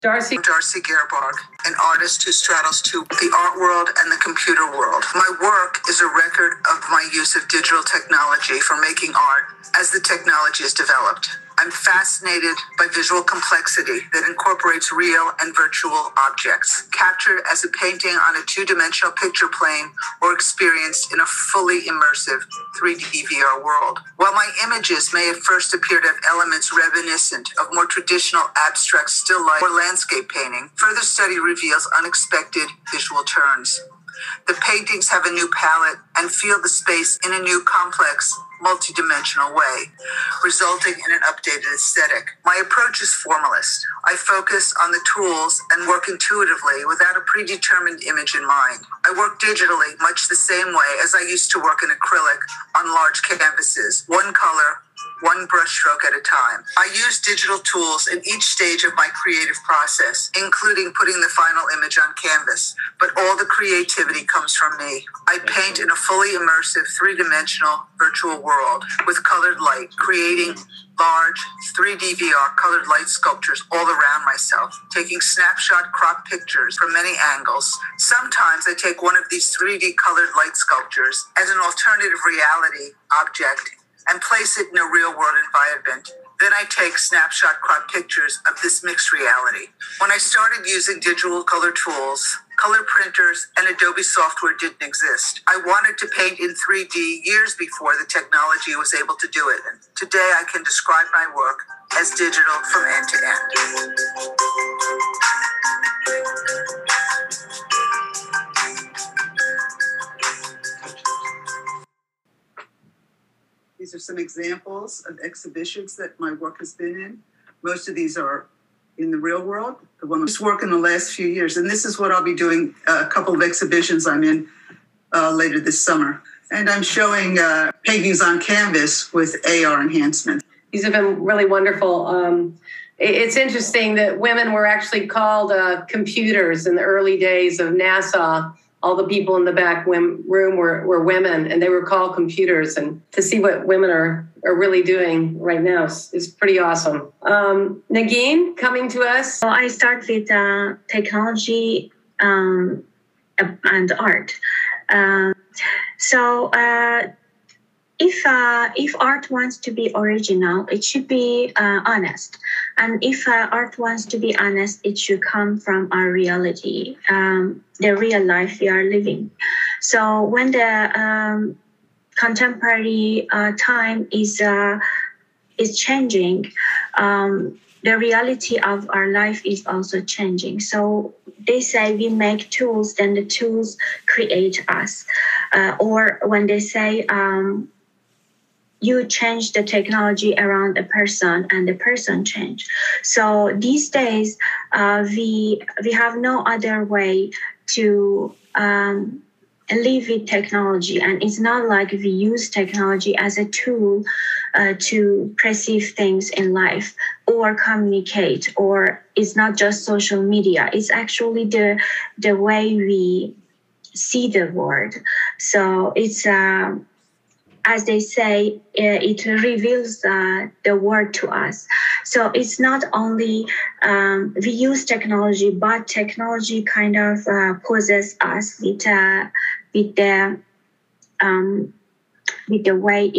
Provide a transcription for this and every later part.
Darcy. I'm Darcy Gerbarg, an artist who straddles the art world and the computer world. My work is a record of my use of digital technology for making art as the technology is developed. I'm fascinated by visual complexity that incorporates real and virtual objects, captured as a painting on a two-dimensional picture plane or experienced in a fully immersive 3D VR world. While my images may at first appear to have elements reminiscent of more traditional abstract still life or landscape painting, further study reveals unexpected visual turns. The paintings have a new palette and feel the space in a new, complex, multidimensional way, resulting in an updated aesthetic. My approach is formalist. I focus on the tools and work intuitively without a predetermined image in mind. I work digitally much the same way as I used to work in acrylic on large canvases, one color, one brushstroke at a time. I use digital tools in each stage of my creative process, including putting the final image on canvas, but all the creativity comes from me. I paint in a fully immersive, three-dimensional virtual world with colored light, creating large 3D VR colored light sculptures all around myself, taking snapshot crop pictures from many angles. Sometimes I take one of these 3D colored light sculptures as an alternative reality object and place it in a real-world environment. Then I take snapshot crop pictures of this mixed reality. When I started using digital color tools, color printers and Adobe software didn't exist. I wanted to paint in 3D years before the technology was able to do it. And today I can describe my work as digital from end to end. These are some examples of exhibitions that my work has been in. Most of these are in the real world. The one was work in the last few years. And this is what I'll be doing, a couple of exhibitions I'm in later this summer. And I'm showing paintings on canvas with AR enhancement. These have been really wonderful. It's interesting that women were actually called computers in the early days of NASA. All the people in the back room were women, and they were called computers. And to see what women are really doing right now is pretty awesome. Negin, coming to us. So I start with technology and art. If art wants to be original, it should be honest. And if art wants to be honest, it should come from our reality, the real life we are living. So when the contemporary time is changing, the reality of our life is also changing. So they say we make tools, then the tools create us. Or when they say, you change the technology around a person and the person change. So these days, we have no other way to live with technology. And it's not like we use technology as a tool to perceive things in life or communicate, or it's not just social media. It's actually the way we see the world. So it's as they say, it reveals the world to us. So it's not only we use technology, but technology kind of poses us with the way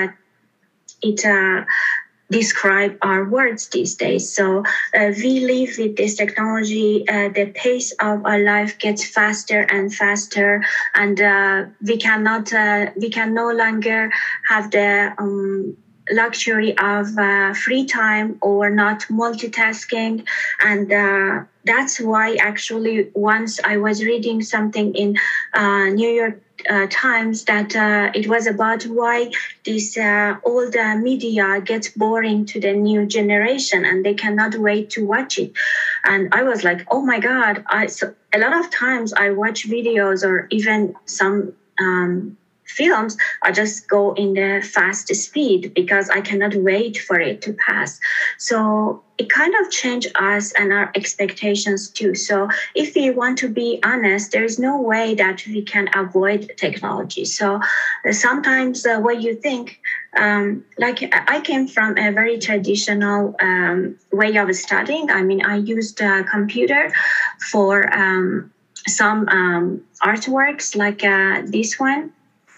it describe our words these days. So we live with this technology. The pace of our life gets faster and faster, and we can no longer have the luxury of free time or not multitasking. And that's why actually once I was reading something in New York Times that it was about why this old media gets boring to the new generation and they cannot wait to watch it. And I was like, oh my God. So a lot of times I watch videos or even some films, I just go in the fast speed because I cannot wait for it to pass. So it kind of changed us and our expectations too. So if we want to be honest, there is no way that we can avoid technology. So sometimes what you think, like I came from a very traditional way of studying. I mean, I used a computer for some artworks like this one.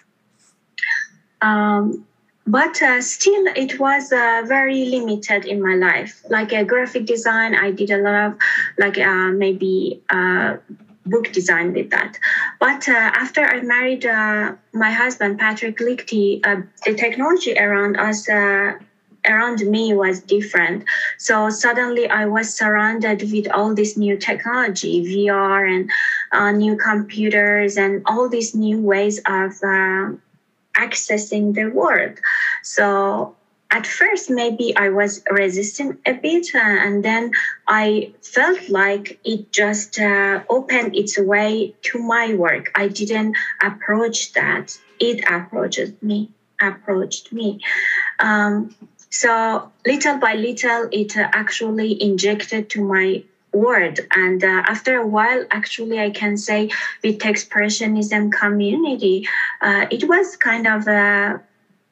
But still, it was very limited in my life. Like a graphic design, I did a lot of like maybe book design with that. But after I married my husband, Patrick Lichty, the technology around us, around me was different. So suddenly I was surrounded with all this new technology, VR and new computers and all these new ways of accessing the world. So at first, maybe I was resistant a bit, and then I felt like it just opened its way to my work. I didn't approach that. It approached me. So little by little, it actually injected to my word. And after a while, actually, I can say with Expressionism community, it was kind of a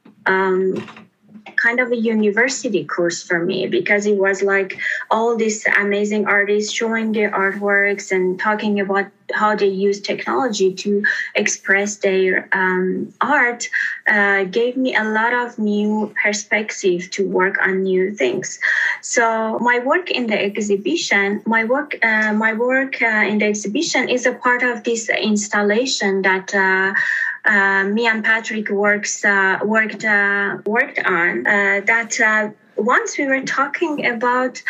university course for me, because it was like all these amazing artists showing their artworks and talking about how they use technology to express their art, gave me a lot of new perspective to work on new things. So my work in the exhibition, in the exhibition is a part of this installation that me and Patrick worked on. That once we were talking about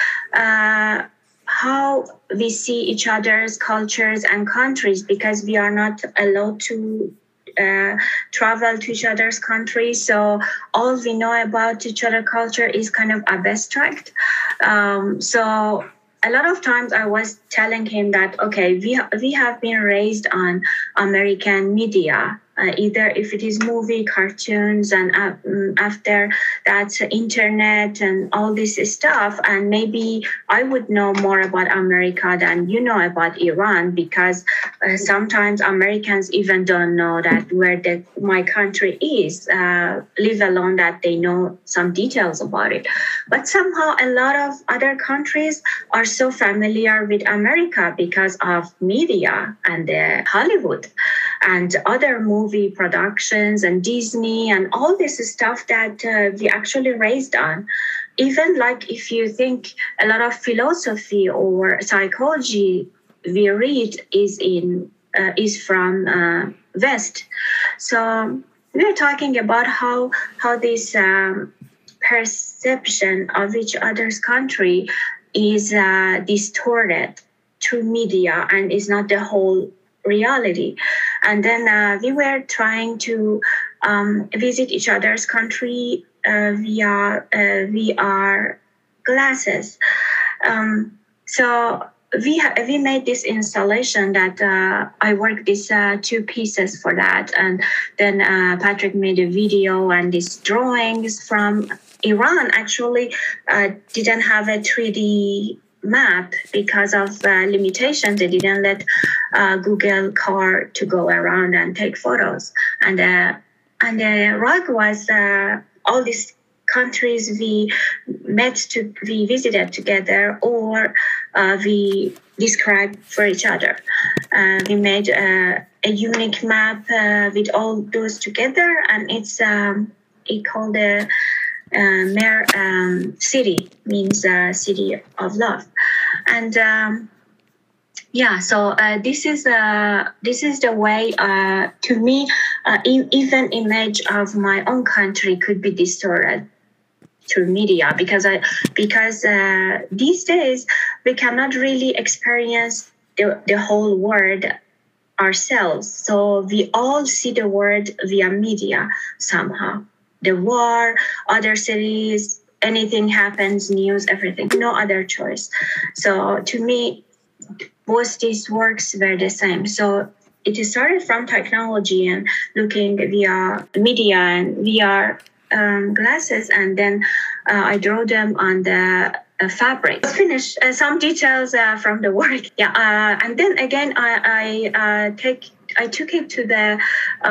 how we see each other's cultures and countries, because we are not allowed to travel to each other's countries. So all we know about each other's culture is kind of abstract. So a lot of times I was telling him that, okay, we have been raised on American media, either if it is movie, cartoons, and after that, internet and all this stuff. And maybe I would know more about America than you know about Iran, because sometimes Americans even don't know that where my country is, leave alone that they know some details about it. But somehow a lot of other countries are so familiar with America because of media and Hollywood and other movie productions and Disney and all this stuff that we actually raised on. Even like if you think a lot of philosophy or psychology we read is from West. So we're talking about how this perception of each other's country is distorted through media and is not the whole reality. And then we were trying to visit each other's country via VR glasses. So we made this installation that I worked these two pieces for that. And then Patrick made a video and these drawings from Iran actually didn't have a 3D map because of limitations. They didn't let Google car to go around and take photos. And the rug was all these countries we visited together, or we described for each other. We made a unique map with all those together, and it called the city, means city of love. And so this is the way to me even image of my own country could be distorted through media, because these days we cannot really experience the whole world ourselves. So we all see the world via media somehow. The war, other cities, anything happens, news, everything, no other choice. So to me, both these works were the same. So it started from technology and looking via media and VR glasses, and then I drew them on the fabric. Finish some details from the work. Yeah, and then again, I took it to the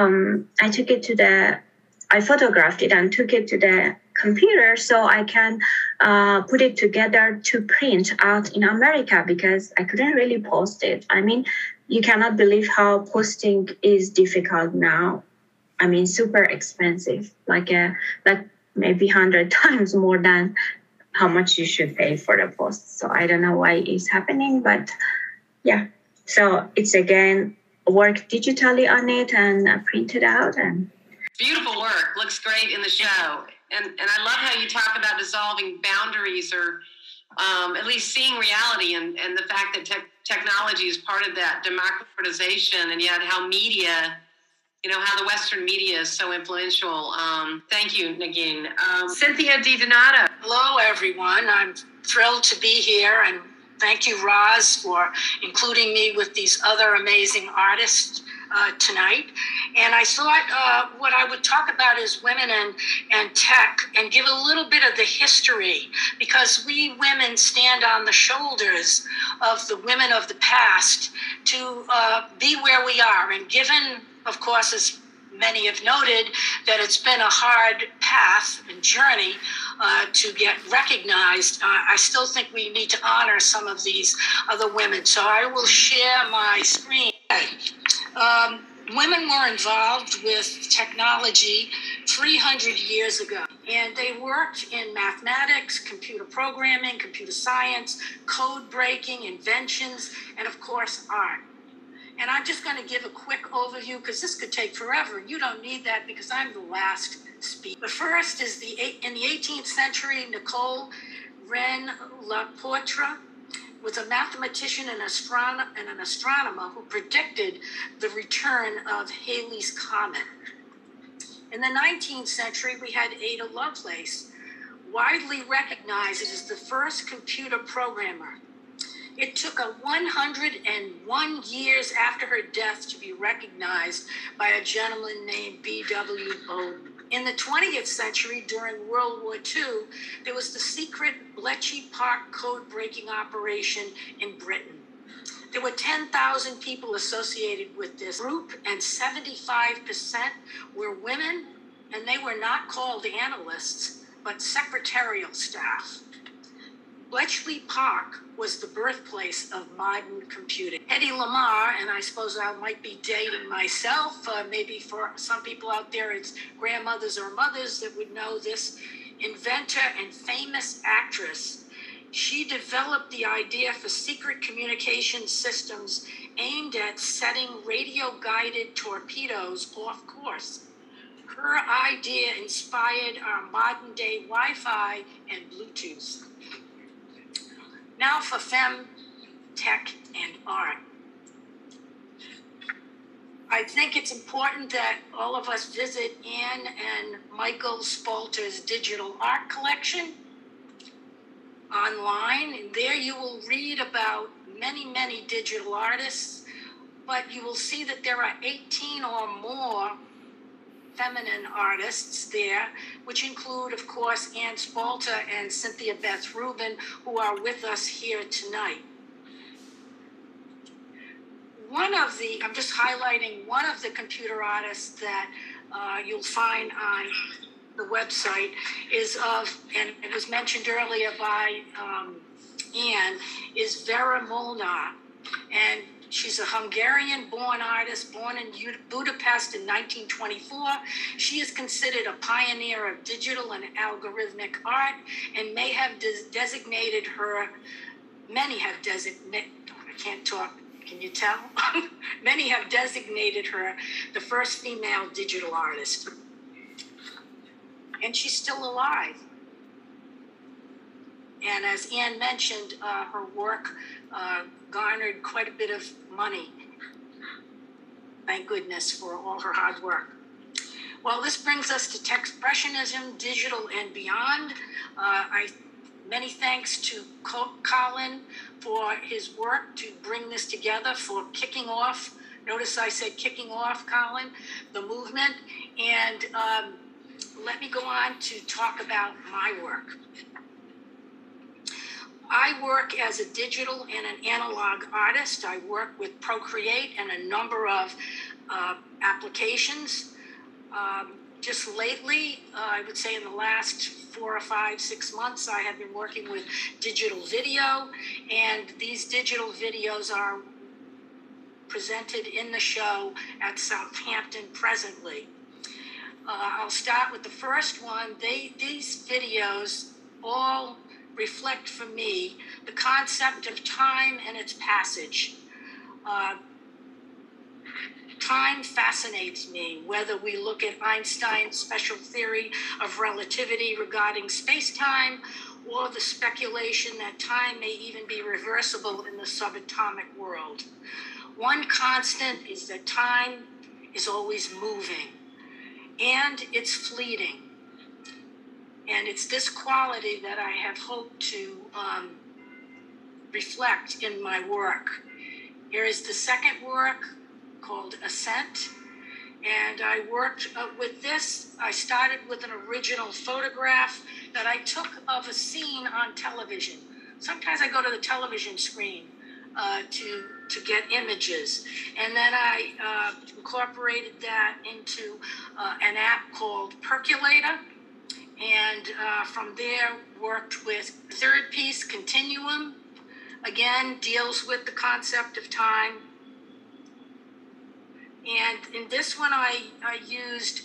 I photographed it and took it to the computer so I can put it together to print out in America, because I couldn't really post it. I mean, you cannot believe how posting is difficult now. I mean, super expensive, like maybe 100 times more than how much you should pay for the post. So I don't know why it's happening, but yeah. So it's again work digitally on it and print it out. And beautiful work. Looks great in the show. And I love how you talk about dissolving boundaries, or at least seeing reality, and the fact that technology is part of that democratization, and yet how media, how the Western media is so influential. Thank you, Negin. Cynthia DiDonato. Hello, everyone. I'm thrilled to be here, and thank you, Roz, for including me with these other amazing artists tonight. And I thought what I would talk about is women and tech, and give a little bit of the history, because we women stand on the shoulders of the women of the past to be where we are. And given, of course, as many have noted, that it's been a hard path and journey to get recognized, I still think we need to honor some of these other women. So I will share my screen. Women were involved with technology 300 years ago, and they worked in mathematics, computer programming, computer science, code breaking, inventions, and of course, art. And I'm just going to give a quick overview, because this could take forever. You don't need that, because I'm the last speaker. The first is in the 18th century, Nicole Wren-Laporte was a mathematician and an astronomer who predicted the return of Halley's Comet. In the 19th century, we had Ada Lovelace, widely recognized as the first computer programmer. It took 101 years after her death to be recognized by a gentleman named B.W. Bowden. In the 20th century, during World War II, there was the secret Bletchley Park code-breaking operation in Britain. There were 10,000 people associated with this group, and 75% were women, and they were not called analysts, but secretarial staff. Bletchley Park was the birthplace of modern computing. Hedy Lamarr, and I suppose I might be dating myself, maybe for some people out there it's grandmothers or mothers that would know this, inventor and famous actress. She developed the idea for secret communication systems aimed at setting radio-guided torpedoes off course. Her idea inspired our modern-day Wi-Fi and Bluetooth. Now for femme, tech, and art. I think it's important that all of us visit Anne and Michael Spalter's digital art collection online. And there you will read about many, many digital artists, but you will see that there are 18 or more feminine artists there, which include, of course, Anne Spalter and Cynthia Beth Rubin, who are with us here tonight. I'm just highlighting one of the computer artists that you'll find on the website and it was mentioned earlier by Anne, is Vera Molnar. And she's a Hungarian-born artist, born in Budapest in 1924. She is considered a pioneer of digital and algorithmic art, and may have designated her, I can't talk, can you tell? Many have designated her the first female digital artist. And she's still alive. And as Anne mentioned, her work garnered quite a bit of money. Thank goodness for all her hard work. Well, this brings us to Techspressionism, digital and beyond. Many thanks to Colin for his work to bring this together, for kicking off. Notice I said kicking off, Colin, the movement. And let me go on to talk about my work. I work as a digital and an analog artist. I work with Procreate and a number of applications. Just lately, I would say in the last 4 or 5, 6 months, I have been working with digital video, and these digital videos are presented in the show at Southampton presently. I'll start with the first one. These videos all reflect for me the concept of time and its passage. Time fascinates me, whether we look at Einstein's special theory of relativity regarding space-time, or the speculation that time may even be reversible in the subatomic world. One constant is that time is always moving, and it's fleeting. And it's this quality that I have hoped to reflect in my work. Here is the second work, called Ascent, and I worked with this. I started with an original photograph that I took of a scene on television. Sometimes I go to the television screen to get images, and then I incorporated that into an app called Percolator, and from there worked with third piece, Continuum. Again, deals with the concept of time. And in this one, I used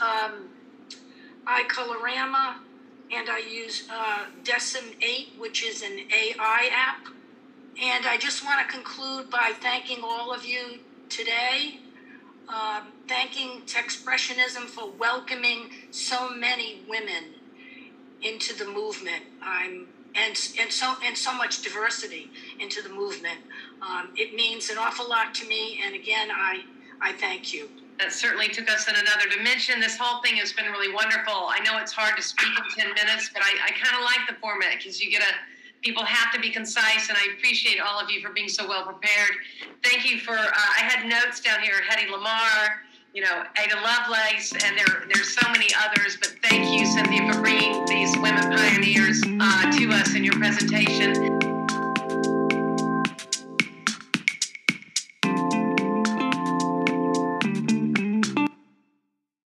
iColorama, and I used Decim 8, which is an AI app. And I just want to conclude by thanking all of you today, thanking Techspressionism for welcoming so many women into the movement. And so much diversity into the movement. It means an awful lot to me, and again, I thank you. That certainly took us in another dimension. This whole thing has been really wonderful. I know it's hard to speak in 10 minutes, but I kind of like the format because people have to be concise, and I appreciate all of you for being so well prepared. Thank you for, I had notes down here, Hedy Lamarr, Ada Lovelace, and there's so many others, but thank you, Cynthia, for bringing these women pioneers to us in your presentation.